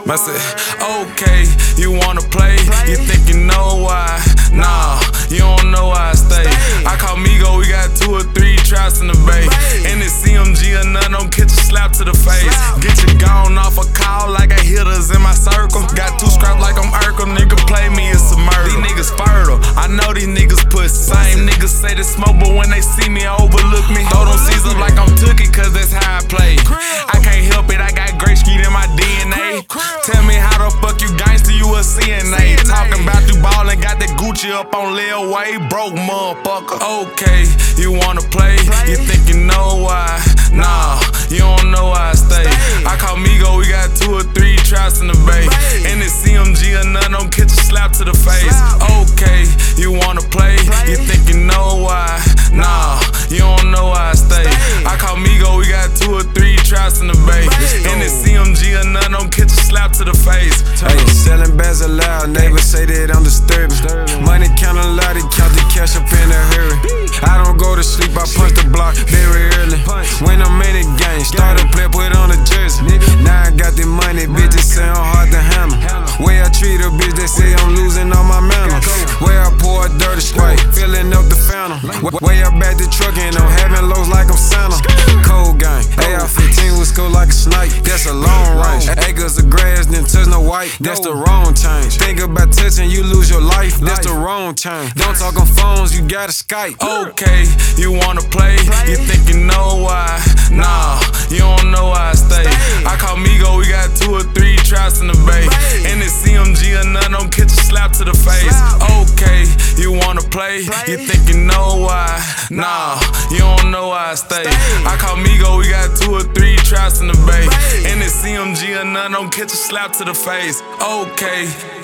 I said, okay, you wanna play? You think you know why? Nah, you don't know why I stay. I call Migo, we got 2 or 3 traps in the bay. And it's CMG or none, don't catch a slap to the face. Get you gone off a call like I hitters in my circle. Got 2 scraps like I'm Urkel, nigga play me, it's a murder. These niggas fertile, I know these niggas pussy. Same niggas say they smoke, but when they see me, overlook me. Throw them C's up like I'm Tookie, cause that's how I play. I can't help it, I got great street in my DNA. Tell me how the fuck you gangsta, you a CNA. Talking about you ballin', got that Gucci up on Lil Wayne. Broke motherfucker. Okay, you wanna play? You think you know why? Nah, you don't know why I stay. I call Migo, we got 2 or 3 traps in the bay. And it's CMG or none, don't catch a slap to the face. Okay, you wanna play? You think you know why? Nah, you don't know why I stay. I call Migo, we got 2 or 3 traps in the bay. And it's CMG or none, don't catch a slap to the face. Hey, selling bags aloud, neighbors say that I'm disturbing. Money count a lot, they count the cash up in a hurry. I don't go to sleep, I punch the block very early. When I'm in the game, start a play, put on a jersey. Now I got the money, bitches say I'm hard to handle. Way I treat a bitch, they say I'm losing all my manners. Way I pour a dirty Sprite, filling up the fountain. Way I back the truck and I'm having lows like I'm Santa. Cold gang, AR-15 will go like a snipe, that's a long range. Acres of grass, then touch no white, that's the wrong change. Think about touching, you lose your life, that's the wrong change. Don't talk on phones, you gotta Skype. Okay, you wanna play? You think you know why? Nah, you don't know why I stay. I call Migo, we got 2 or 3 traps in the bay. And it's CMG or none, don't catch a slap to the face. Okay, you wanna play? You think you know why? Nah, you don't know why I stay. I call Migo, we got 2 or 3 traps in the bay. And it's CMG or none, don't catch a slap to the face. Okay.